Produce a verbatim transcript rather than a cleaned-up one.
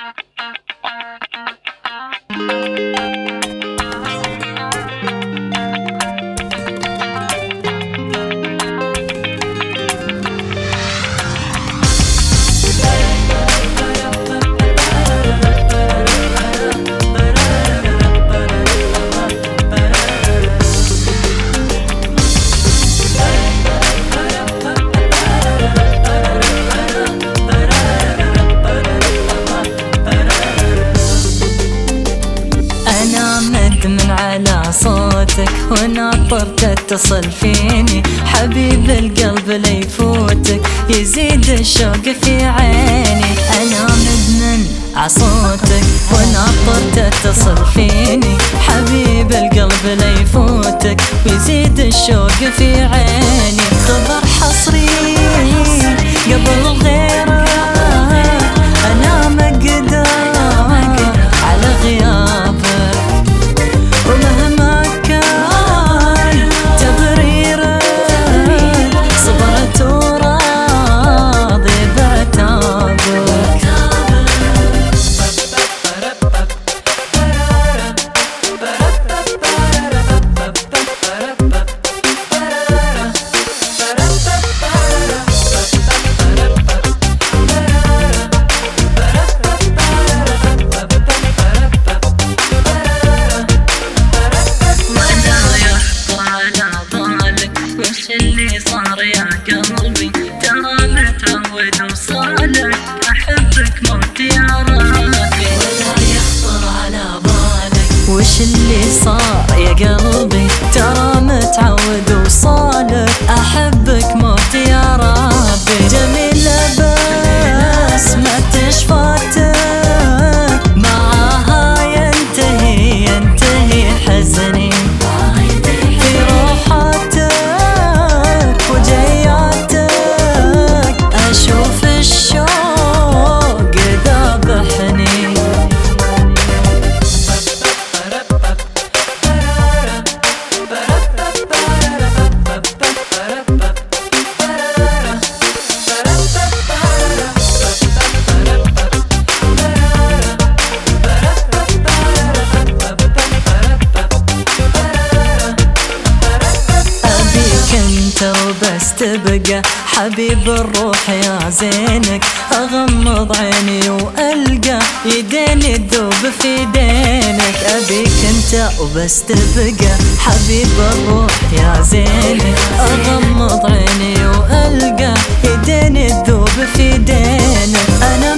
على صوتك وناطر تتصل فيني، حبيب القلب لا يفوتك يزيد الشوق في عيني. أنا مدمن عصوتك وناطر تتصل فيني، حبيب القلب لا يفوتك ويزيد الشوق في عيني. خبر حصري قبل غيره أنا ما أقدر على غيابك، ومهما كان تبريرك صبرت وراضي بعتابك. اللي صار يا قلبي ترى متعود وصالك، أحبك موت يا ربي ولا يخطر على بالك. وش اللي صار يا قلبي ترى متعود وصالك، أحبك موت يا ربي. جميلة بس ما تشفاتك معاها ينتهي ينتهي حزني في روحاتك أشوف الشوق ذابحني. أبيك انت وبس تبقى حبيب الروح يا زينك، أغمض عيني وألقى يديني تذوب في دينك. أبيك انت وبس تبقى حبيب الروح يا زينك، أغمض عيني وألقى يديني تذوب في دينك. أنا